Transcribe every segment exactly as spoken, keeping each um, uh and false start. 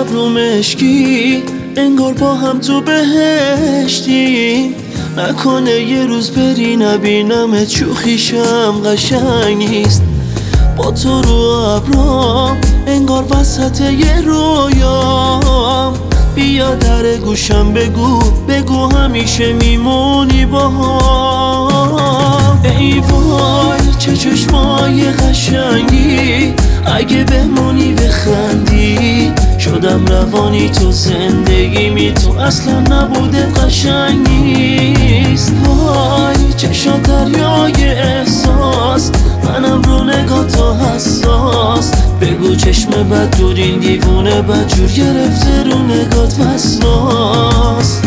رو مشکی انگار با هم تو بهشتیم. نکنه یه روز بری نبینمت شوخیشم قشنگ نیست. با تو رو ابرام انگار وسط یه رویام. بیا در گوشم بگو بگو همیشه میمونی با هم. ای وای چه چشمای قشنگی، اگه بمونی بخندی شدم روانی تو زندگی می تو اصلا نبودت قشنگ نیست. وای چشا دریای احساس، منم رو نگاه تو حساس. بگو چشم بد دور این دیوونه بدجور گرفته رو نگات وسواس.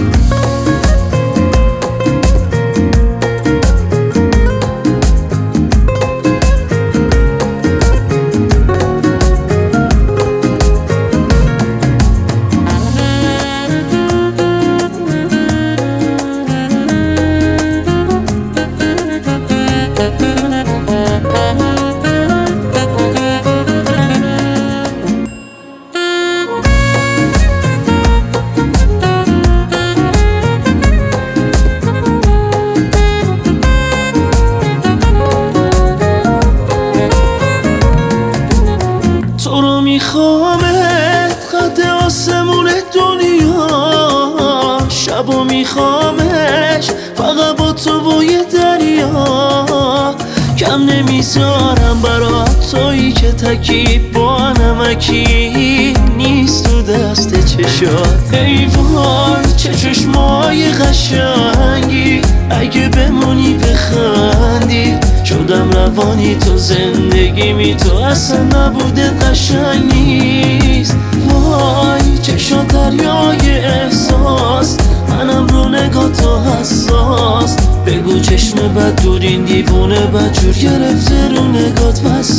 تو رو میخوامت قد آسمون دنیا، شبو میخوامش فقط با تو و یه دریا. کم نمیذارم برات تویی که تکیب با نمکی نیست تو دست چشات. ای وای چه چشمای قشنگی، اگه بمونی بخندی شدم روانی تو زندگی می تو اصلا نبوده قشنگ نیست. وای چشم دریای احساس، منم رو نگاه تو حساس. بگو چشم بد دور این دیوونه بدجور گرفته رو نگات وسواس.